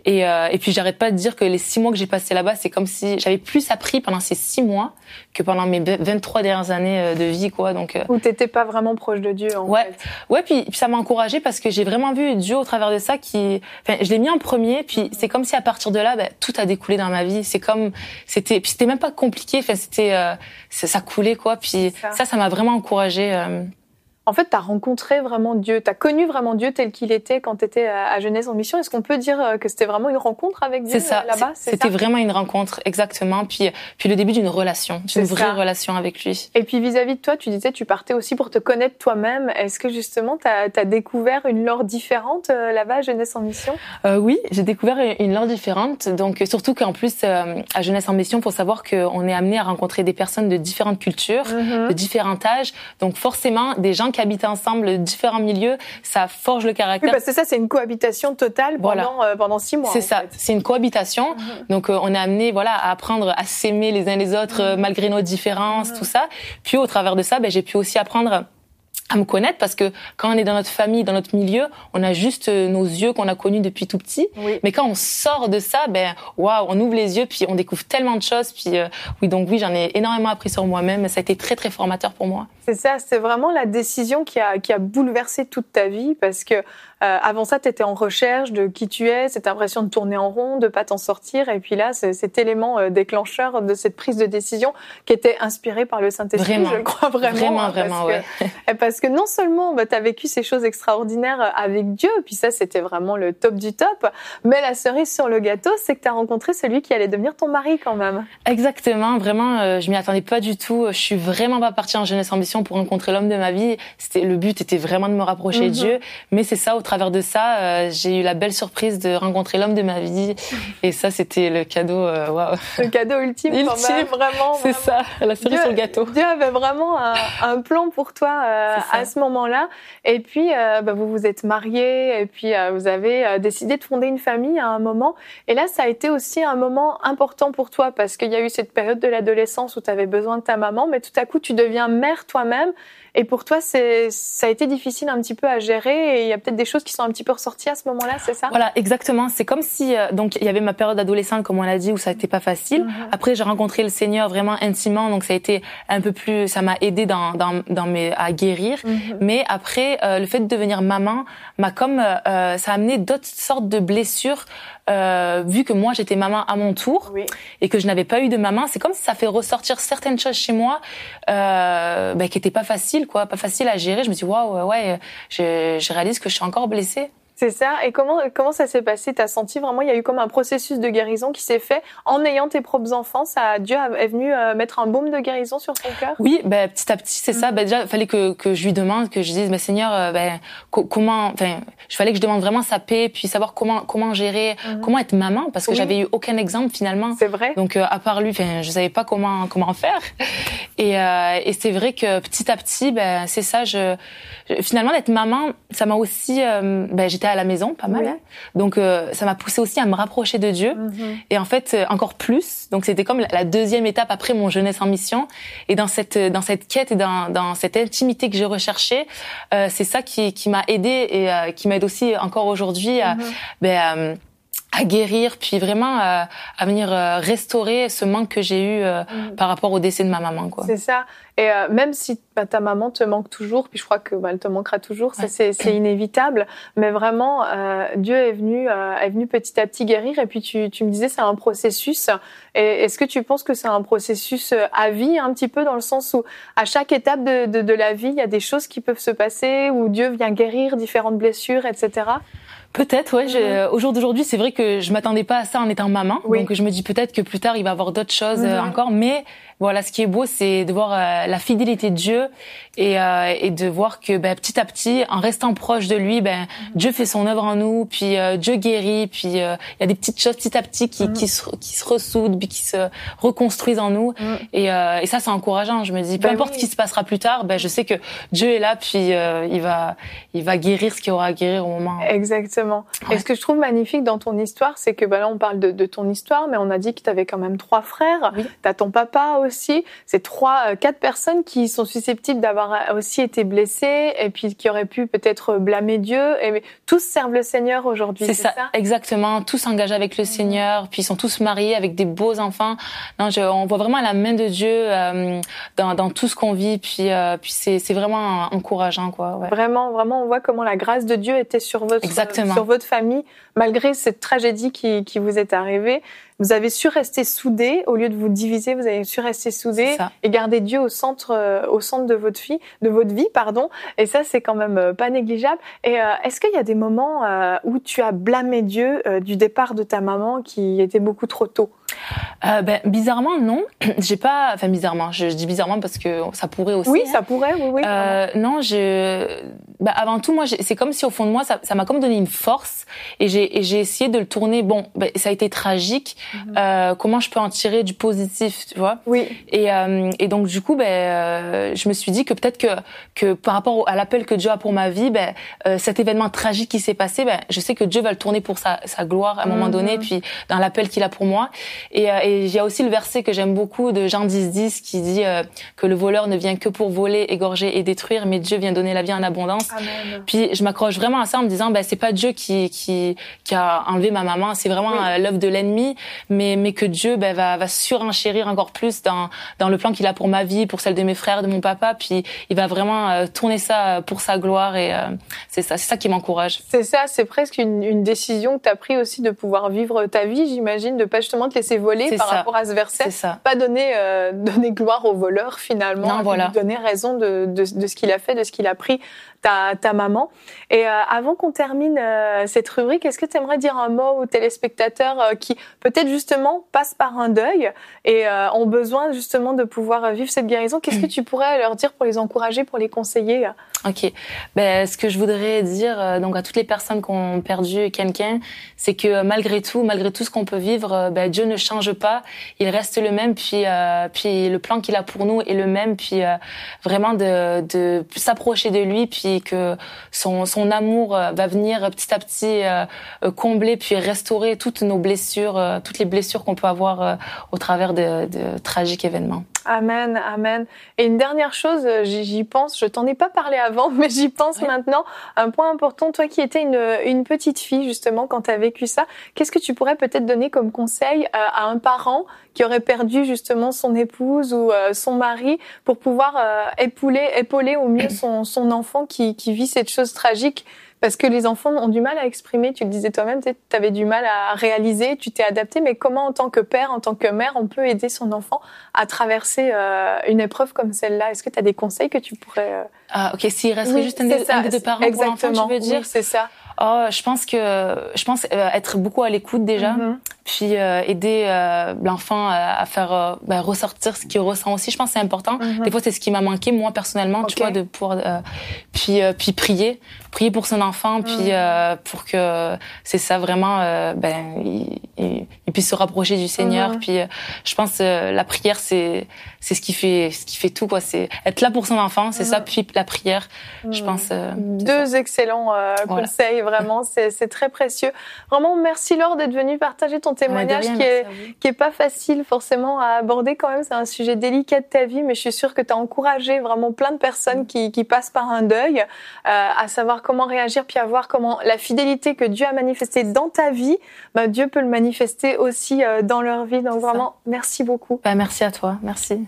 Et, euh, et puis j'arrête pas de dire que les six mois que j'ai passé là-bas, c'est comme si j'avais plus appris pendant ces six mois que pendant mes vingt-trois dernières années de vie, quoi. Donc euh... où t'étais pas vraiment proche de Dieu, en ouais, fait. Ouais, puis, puis ça m'a encouragée parce que j'ai vraiment vu Dieu au travers de ça. Qui, enfin, je l'ai mis en premier, puis c'est comme si à partir de là, ben, tout a découlé dans ma vie. C'est comme, c'était, puis c'était même pas compliqué. Enfin, c'était, euh, ça coulait, quoi. Puis ça, ça, ça m'a vraiment encouragée. Euh... En fait, tu as rencontré vraiment Dieu, tu as connu vraiment Dieu tel qu'il était quand tu étais à Jeunesse en Mission. Est-ce qu'on peut dire que c'était vraiment une rencontre avec Dieu c'est ça, là-bas? C'est C'était ça vraiment une rencontre, exactement. Puis, puis le début d'une relation, d'une vraie relation avec lui. Et puis vis-à-vis de toi, tu disais tu partais aussi pour te connaître toi-même. Est-ce que justement, tu as découvert une Laure différente euh, là-bas à Jeunesse en Mission? euh, Oui, j'ai découvert une Laure différente. Donc surtout qu'en plus, euh, à Jeunesse en Mission, il faut savoir qu'on est amené à rencontrer des personnes de différentes cultures, mm-hmm. de différents âges. Donc forcément, des gens qui habitent ensemble, différents milieux, ça forge le caractère. Oui, parce que ça, c'est une cohabitation totale pendant, voilà. euh, pendant six mois. C'est ça, fait. C'est une cohabitation. Mm-hmm. Donc, euh, on est amené, voilà, à apprendre à s'aimer les uns les autres, mm-hmm. euh, malgré nos différences, mm-hmm. tout ça. Puis, au travers de ça, ben, j'ai pu aussi apprendre à me connaître, parce que quand on est dans notre famille, dans notre milieu, on a juste nos yeux qu'on a connus depuis tout petit. Oui. Mais quand on sort de ça, ben waouh, on ouvre les yeux, puis on découvre tellement de choses. Puis euh, oui, donc oui, j'en ai énormément appris sur moi-même. Ça a été très très formateur pour moi. C'est ça, c'est vraiment la décision qui a qui a bouleversé toute ta vie, parce que euh, avant ça, tu étais en recherche de qui tu es, cette impression de tourner en rond, de pas t'en sortir, et puis là, c'est cet élément euh, déclencheur de cette prise de décision qui était inspirée par le Saint-Esprit, vraiment. je le crois vraiment. Vraiment, hein, vraiment, parce ouais. Que, parce que non seulement bah, tu as vécu ces choses extraordinaires avec Dieu, puis ça, c'était vraiment le top du top, mais la cerise sur le gâteau, c'est que tu as rencontré celui qui allait devenir ton mari quand même. Exactement, vraiment, euh, je m'y attendais pas du tout. Je suis vraiment pas partie en Jeunesse Ambition pour rencontrer l'homme de ma vie. C'était, le but était vraiment de me rapprocher mm-hmm. de Dieu, mais c'est ça, au travers de ça, euh, j'ai eu la belle surprise de rencontrer l'homme de ma vie, et ça, c'était le cadeau, euh, waouh. Le cadeau ultime, ultime. Quand même, vraiment. C'est vraiment. Ça, la cerise Dieu, sur le gâteau. Dieu avait vraiment un, un plan pour toi euh, à ce moment-là, et puis euh, bah, vous vous êtes mariés, et puis euh, vous avez euh, décidé de fonder une famille à un moment, et là, ça a été aussi un moment important pour toi, parce qu'il y a eu cette période de l'adolescence où tu avais besoin de ta maman, mais tout à coup, tu deviens mère toi-même. Et pour toi, c'est, ça a été difficile un petit peu à gérer, et il y a peut-être des choses qui sont un petit peu ressorties à ce moment-là, c'est ça? Voilà, exactement. C'est comme si, euh, donc, il y avait ma période adolescente, comme on l'a dit, où ça a été pas facile. Mm-hmm. Après, j'ai rencontré le Seigneur vraiment intimement, donc ça a été un peu plus, ça m'a aidé dans, dans, dans mes, à guérir. Mm-hmm. Mais après, euh, le fait de devenir maman m'a comme, euh, ça a amené d'autres sortes de blessures. Euh, vu que moi j'étais maman à mon tour, oui. et que je n'avais pas eu de maman, c'est comme si ça fait ressortir certaines choses chez moi euh, ben, qui étaient pas faciles, quoi, pas faciles à gérer. Je me dis waouh, ouais, je, je réalise que je suis encore blessée. C'est ça. Et comment comment ça s'est passé? T'as senti vraiment, il y a eu comme un processus de guérison qui s'est fait en ayant tes propres enfants. Ça, Dieu est venu euh, mettre un baume de guérison sur ton cœur? Oui, ben petit à petit, c'est mm-hmm. ça. Ben déjà, il fallait que que je lui demande, que je dise, mais Seigneur, euh, ben co- comment, enfin, il fallait que je demande vraiment sa paix, puis savoir comment comment gérer, mm-hmm. comment être maman, parce que oui. j'avais eu aucun exemple finalement. C'est vrai. Donc euh, à part lui, enfin, je savais pas comment comment faire. Et euh, et c'est vrai que petit à petit, ben c'est ça. Je, je finalement d'être maman, ça m'a aussi, euh, ben j'étais à la maison pas mal, oui. hein. donc euh, ça m'a poussé aussi à me rapprocher de Dieu, mm-hmm. et en fait euh, encore plus. Donc c'était comme la, la deuxième étape après mon Jeunesse en Mission, et dans cette dans cette quête et dans dans cette intimité que j'ai recherchée, euh, c'est ça qui qui m'a aidée et euh, qui m'aide aussi encore aujourd'hui à mm-hmm. ben euh, à guérir, puis vraiment euh, à venir euh, restaurer ce manque que j'ai eu euh, mmh. par rapport au décès de ma maman, quoi. C'est ça. Et euh, même si bah, ta maman te manque toujours, puis je crois que bah, elle te manquera toujours, ouais. ça c'est, c'est inévitable. Mais vraiment, euh, Dieu est venu, euh, est venu petit à petit guérir. Et puis tu, tu me disais, c'est un processus. Et est-ce que tu penses que c'est un processus à vie, un petit peu dans le sens où à chaque étape de, de, de la vie, il y a des choses qui peuvent se passer, où Dieu vient guérir différentes blessures, et cetera. Peut-être, ouais. Mm-hmm. Au jour d'aujourd'hui, c'est vrai que je m'attendais pas à ça en étant maman. Oui. Donc je me dis peut-être que plus tard il va y avoir d'autres choses mm-hmm. euh, encore. Mais voilà, ce qui est beau, c'est de voir euh, la fidélité de Dieu et, euh, et de voir que ben, petit à petit, en restant proche de lui, ben mm-hmm. Dieu fait son œuvre en nous, puis euh, Dieu guérit, puis il euh, y a des petites choses petit à petit qui, mm-hmm. qui se qui se ressoudent, puis qui se reconstruisent en nous. Mm-hmm. Et, euh, et ça, c'est encourageant. Je me dis, peu ben importe oui. ce qui se passera plus tard, ben je sais que Dieu est là, puis euh, il va il va guérir ce qu'il y aura à guérir au moment. Exactement. Ouais. Et ce que je trouve magnifique dans ton histoire, c'est que ben là on parle de, de ton histoire, mais on a dit que tu avais quand même trois frères. Oui. T'as ton papa aussi. aussi, c'est trois, quatre personnes qui sont susceptibles d'avoir aussi été blessées et puis qui auraient pu peut-être blâmer Dieu. Et tous servent le Seigneur aujourd'hui. C'est, c'est ça, ça, exactement. Tous s'engagent avec le Seigneur, puis ils sont tous mariés avec des beaux enfants. Non, je, on voit vraiment la main de Dieu euh, dans, dans tout ce qu'on vit, puis, euh, puis c'est, c'est vraiment encourageant, quoi. Ouais. Vraiment, vraiment, on voit comment la grâce de Dieu était sur votre, exactement. sur votre famille, malgré cette tragédie qui, qui vous est arrivée. Vous avez su rester soudés, au lieu de vous diviser, vous avez su rester soudés et garder Dieu au centre, euh, au centre de votre vie, de votre vie, pardon. Et ça, c'est quand même euh, pas négligeable. Et euh, est-ce qu'il y a des moments euh, où tu as blâmé Dieu euh, du départ de ta maman qui était beaucoup trop tôt? Euh, ben, bizarrement, non. J'ai pas, enfin, bizarrement. Je, je dis bizarrement parce que ça pourrait aussi. Oui, hein. ça pourrait, oui, oui. Euh, non, je, ben, avant tout, moi, j'ai, c'est comme si au fond de moi, ça, ça m'a comme donné une force et j'ai, et j'ai essayé de le tourner. Bon, ben, ça a été tragique. Mm-hmm. Euh, comment je peux en tirer du positif, tu vois? Oui. Et, euh, et donc, du coup, ben, euh, je me suis dit que peut-être que, que par rapport à l'appel que Dieu a pour ma vie, ben, euh, cet événement tragique qui s'est passé, ben, je sais que Dieu va le tourner pour sa, sa gloire à un moment mm-hmm. donné, puis dans l'appel qu'il a pour moi. Et, euh, et il y a aussi le verset que j'aime beaucoup de Jean dix dix qui dit euh, que le voleur ne vient que pour voler, égorger et détruire, mais Dieu vient donner la vie en abondance. Amen. Puis je m'accroche vraiment à ça en me disant, ben c'est pas Dieu qui qui qui a enlevé ma maman, c'est vraiment oui. euh, l'œuvre de l'ennemi, mais mais que Dieu ben va va surenchérir encore plus dans dans le plan qu'il a pour ma vie, pour celle de mes frères, de mon papa, puis il va vraiment euh, tourner ça pour sa gloire et euh, c'est ça, c'est ça qui m'encourage. C'est ça, c'est presque une, une décision que tu as pris aussi de pouvoir vivre ta vie, j'imagine, de pas justement te laisser voler c'est par ça. rapport à ce verset, pas donner euh, donner gloire au voleur finalement, non, voilà. lui donner raison de, de de ce qu'il a fait, de ce qu'il a pris ta ta maman. Et euh, avant qu'on termine euh, cette rubrique, est-ce que tu aimerais dire un mot aux téléspectateurs euh, qui peut-être justement passent par un deuil et euh, ont besoin justement de pouvoir vivre cette guérison? Qu'est-ce que tu pourrais leur dire pour les encourager, pour les conseiller? Ok, ben ce que je voudrais dire euh, donc à toutes les personnes qui ont perdu quelqu'un, c'est que malgré tout, malgré tout ce qu'on peut vivre, ben Dieu ne change pas, il reste le même, puis euh, puis le plan qu'il a pour nous est le même, puis euh, vraiment de de s'approcher de lui, puis que son son amour va venir petit à petit euh, combler puis restaurer toutes nos blessures, euh, toutes les blessures qu'on peut avoir euh, au travers de, de tragiques événements. Amen, amen. Et une dernière chose, j'y pense, je t'en ai pas parlé avant, mais j'y pense ouais. maintenant. Un point important, toi qui étais une, une petite fille justement quand tu as vécu ça, qu'est-ce que tu pourrais peut-être donner comme conseil à un parent qui aurait perdu justement son épouse ou son mari pour pouvoir épauler, épauler au mieux son, son enfant qui, qui vit cette chose tragique? Parce que les enfants ont du mal à exprimer, tu le disais toi-même, tu avais du mal à réaliser, tu t'es adapté, mais comment en tant que père, en tant que mère, on peut aider son enfant à traverser euh, une épreuve comme celle-là? Est-ce que tu as des conseils que tu pourrais... Euh... Ah, ok, s'il resterait oui, juste un, des, un des deux parents exactement, pour l'enfant, tu veux dire? Oui, c'est ça. Oh, je pense que je pense euh, être beaucoup à l'écoute déjà, mm-hmm. puis euh, aider euh, l'enfant à, à faire euh, ben, ressortir ce qu'il ressent aussi. Je pense que c'est important. Mm-hmm. Des fois, c'est ce qui m'a manqué moi personnellement, okay. tu vois, de pouvoir euh, puis euh, puis prier, prier pour son enfant, mm-hmm. puis euh, pour que c'est ça vraiment, euh, ben il, il, il puisse se rapprocher du Seigneur. Mm-hmm. Puis euh, je pense euh, la prière c'est c'est ce qui fait ce qui fait tout quoi. C'est être là pour son enfant, c'est mm-hmm. ça. Puis la prière, mm-hmm. je pense. Euh, Deux ça. excellents euh, voilà. conseils. Vraiment, c'est, c'est très précieux. Vraiment, merci Laure d'être venue partager ton témoignage rien, qui est qui est pas facile forcément à aborder quand même. C'est un sujet délicat de ta vie, mais je suis sûre que tu as encouragé vraiment plein de personnes qui qui passent par un deuil, euh, à savoir comment réagir, puis à voir comment la fidélité que Dieu a manifestée dans ta vie, bah, Dieu peut le manifester aussi euh, dans leur vie. Donc c'est vraiment, ça. Merci beaucoup. Bah, merci à toi, merci.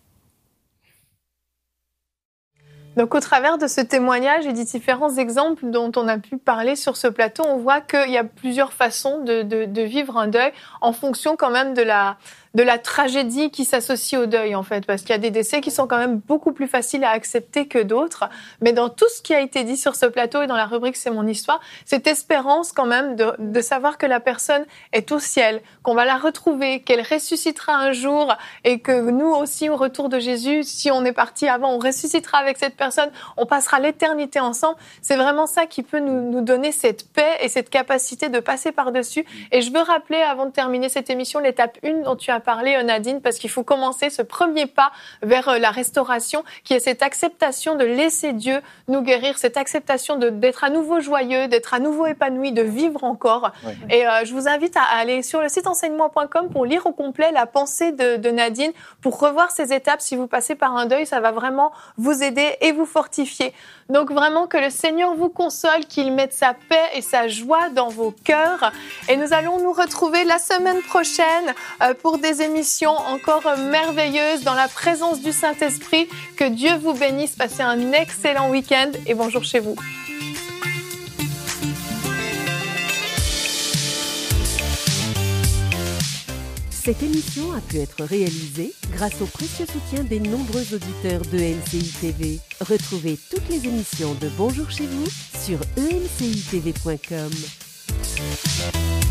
Donc, au travers de ce témoignage et des différents exemples dont on a pu parler sur ce plateau, on voit qu'il y a plusieurs façons de, de, de vivre un deuil en fonction quand même de la, de la tragédie qui s'associe au deuil, en fait. Parce qu'il y a des décès qui sont quand même beaucoup plus faciles à accepter que d'autres. Mais dans tout ce qui a été dit sur ce plateau et dans la rubrique C'est mon histoire, cette espérance quand même de, de savoir que la personne est au ciel, qu'on va la retrouver, qu'elle ressuscitera un jour et que nous aussi, au retour de Jésus, si on est parti avant, on ressuscitera avec cette personne. Personne, on passera l'éternité ensemble. C'est vraiment ça qui peut nous, nous donner cette paix et cette capacité de passer par-dessus. Et je veux rappeler, avant de terminer cette émission, l'étape un dont tu as parlé, Nadine, parce qu'il faut commencer ce premier pas vers la restauration, qui est cette acceptation de laisser Dieu nous guérir, cette acceptation de, d'être à nouveau joyeux, d'être à nouveau épanoui, de vivre encore. Oui. Et euh, je vous invite à aller sur le site enseigne moi point com pour lire au complet la pensée de, de Nadine, pour revoir ces étapes. Si vous passez par un deuil, ça va vraiment vous aider et vous fortifier. Donc vraiment que le Seigneur vous console, qu'il mette sa paix et sa joie dans vos cœurs. Et nous allons nous retrouver la semaine prochaine euh, pour des émissions encore merveilleuses dans la présence du Saint-Esprit. Que Dieu vous bénisse. Passez un excellent week-end et bonjour chez vous. Cette émission a pu être réalisée grâce au précieux soutien des nombreux auditeurs de E M C I T V. Retrouvez toutes les émissions de Bonjour chez vous sur e m c i t v point com.